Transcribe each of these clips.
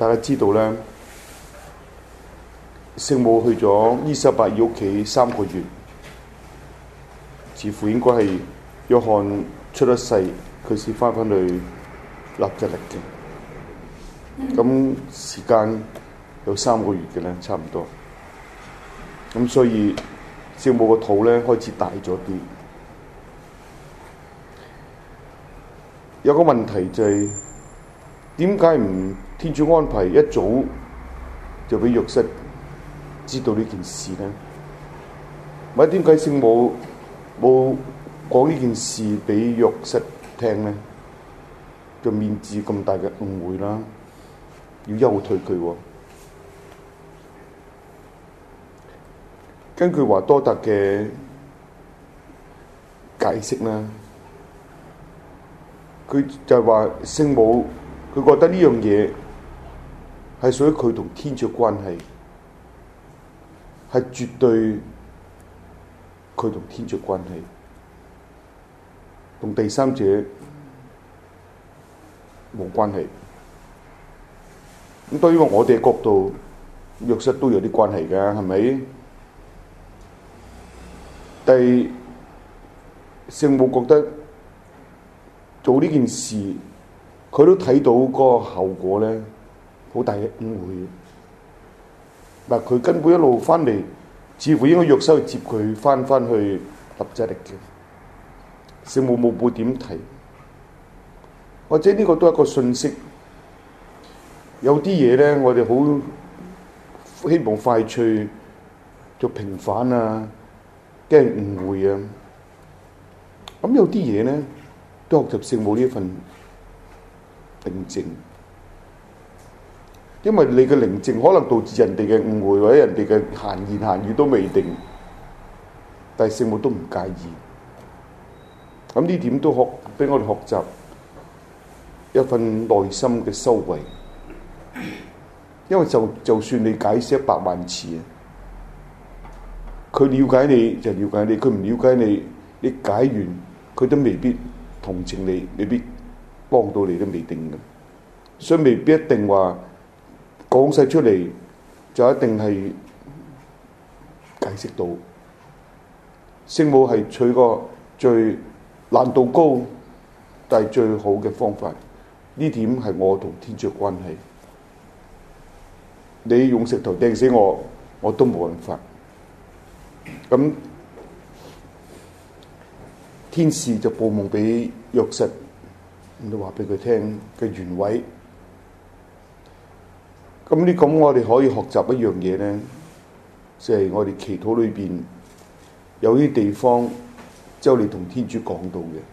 大家知道咧，聖母去咗伊撒伯爾屋企3個月，似乎應該係約翰出咗世，佢先翻去納匝肋嘅。咁時間有3個月嘅咧，差唔多。咁所以聖母個肚咧開始大咗啲。有個問題就係點解唔天主安排一早就俾約瑟知道呢件事咧？或者點解聖母冇講呢件事俾約瑟聽咧？就免致咁大嘅誤會啦，要休退佢喎。根據華多達嘅解釋啦，佢就係話聖母佢覺得呢樣嘢係屬於佢同天主嘅關係，係絕對佢同天主嘅關係，同第三者冇關係。咁對於我哋嘅角度，約瑟都有啲關係㗎，係咪？但係聖母覺得做呢件事，佢都睇到嗰個後果咧，好大嘅誤會。嗱，佢根本一路翻嚟，似乎應該約瑟去接佢翻去納匝肋嘅。聖母冇點提，或者呢個都係一個信息。有啲嘢咧，我哋好希望快脆做平反啊，驚誤會啊。咁有啲嘢咧，都學習聖母呢一份寧靜，因為你嘅寧靜可能導致人哋嘅誤會，或者人哋嘅閒言閒語都未定，但係聖母都唔介意。咁呢點都俾我哋學習一份內心嘅修為，因為就算你解釋100萬次，佢了解你就了解你，佢唔了解你，你解完佢都未必同情你，未必幫到你都未定嘅，所以未必一定話講晒出嚟就一定係解釋到。聖母係取個最難度高但係最好嘅方法，呢點係我同天主嘅關係。你用石頭掟死我，我都冇辦法。咁天使就報夢俾約瑟，咁就話俾佢聽嘅原委。咁我哋可以學習一樣嘢咧，就係我哋祈禱裏邊有啲地方，即係你同天主講到嘅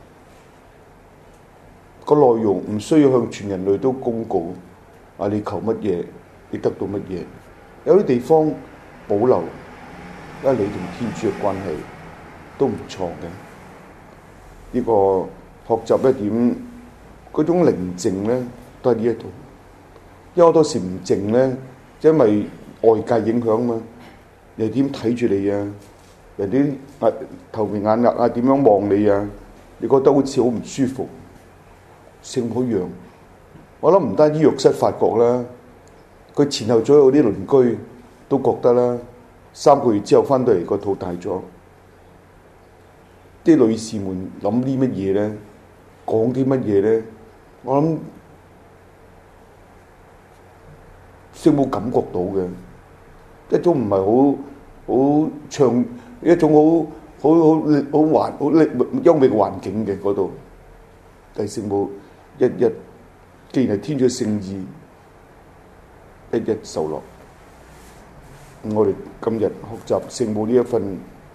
個內容，唔需要向全人類都公告。啊，你求乜嘢，你得到乜嘢？有啲地方保留，因為你同天主嘅關係都唔錯嘅。呢個學習一點，嗰種寧靜咧，都係呢一度。因為好多時唔靜咧，因為外界影響嘛，人哋點睇住你啊？人哋頭眉眼額啊，點樣望你啊？你覺得好似好唔舒服。聖母一樣，我諗唔單止約瑟發覺啦，佢前後左右啲鄰居都覺得啦。3個月之後翻到嚟個肚大咗，啲女士們諗啲乜嘢咧？講啲乜嘢咧？我諗聖母感覺到嘅一種唔係好長，一種好優美嘅環境嘅嗰度。但係聖母一日既然係天主嘅聖意，一日受落。我哋今日學習聖母呢一份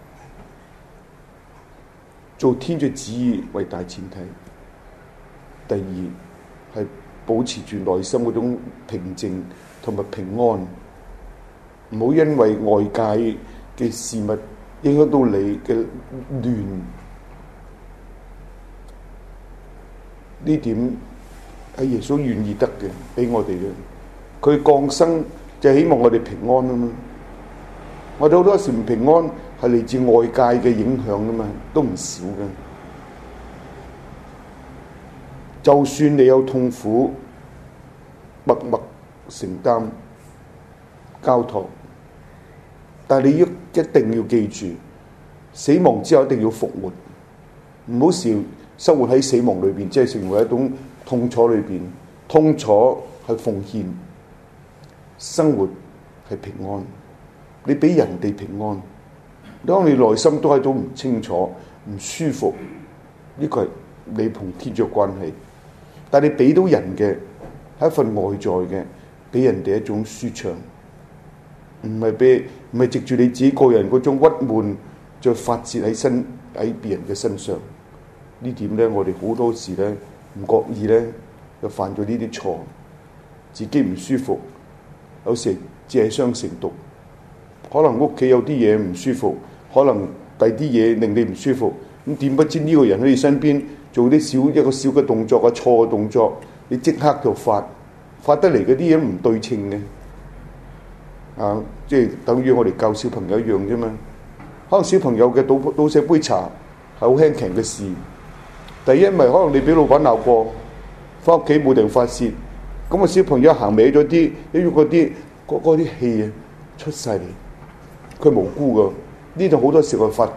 做天主旨意為大前提。第二係保持住內心嗰種平靜同埋平安，唔好因為外界嘅事物影響到你嘅亂。呢點係耶穌願意得嘅，俾我哋嘅。佢降生就係希望我哋平安啊嘛。我哋好多時唔平安係嚟自外界嘅影響啊嘛，都唔少嘅。就算你有痛苦，默默承擔、交託。但係你一定要記住，死亡之後一定要復活，唔好生活喺死亡裏邊，即係成為一種痛楚裏邊。痛楚係奉獻，生活係平安。你俾人哋平安，當你內心都係都唔清楚、唔舒服，呢個係你同天主嘅關係。但係你俾到人嘅係一份外在嘅，俾人哋一種舒暢，唔係藉住你自己個人嗰種鬱悶，再發泄喺別人嘅身上。呢點咧，我哋好多時咧唔覺意咧就犯咗呢啲錯，自己唔舒服，有時借傷成毒。可能屋企有啲嘢唔舒服，可能第啲嘢令你唔舒服，咁點不知呢個人喺你身邊做啲一個小嘅動作啊，錯嘅動作，你即刻就發得嚟嗰啲嘢唔對稱嘅，即係等於我哋教小朋友一樣啫嘛。可能小朋友嘅倒瀉杯茶係好輕鬆嘅事，第一咪可能你俾老闆鬧過，翻屋企冇地發泄，咁個小朋友行歪咗啲，因為嗰啲氣啊出晒嚟。佢無辜噶，呢度好多時候發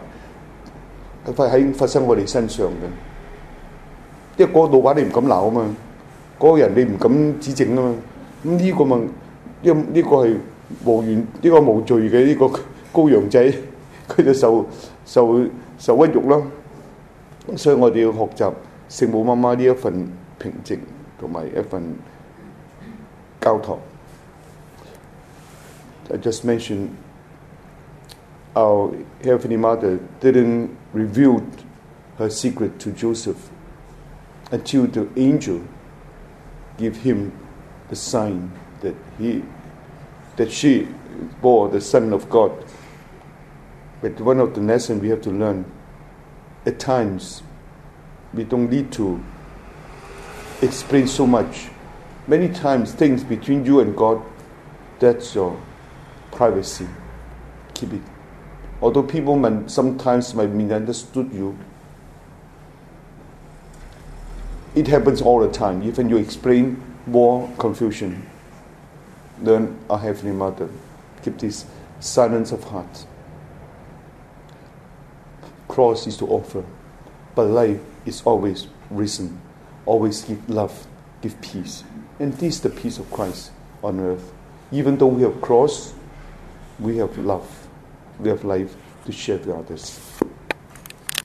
生我哋身上嘅，因為嗰個老闆你唔敢鬧啊嘛，嗰個人你唔敢指正啊嘛，咁呢個咪呢個係呢個無罪嘅呢個羔羊仔，佢就受屈辱啦。所以我哋要學習聖母媽媽呢一份平靜同埋一份交託。I just mentioned our Heavenly Mother didn't reveal her secret to Joseph until the angel gave him the sign that she bore the Son of God. But one of the lessons we have to learn, at times we don't need to explain so much. Many times things between you and God, that's your privacy. Keep it. Although people sometimes might misunderstood you, it happens all the time. Even you explain, more confusion. Learn our Heavenly Mother. Keep this silence of heart. Cross is to offer, but life is always risen. Always give love, give peace. And this is the peace of Christ on earth. Even though we have cross, we have love. We have life to share with others.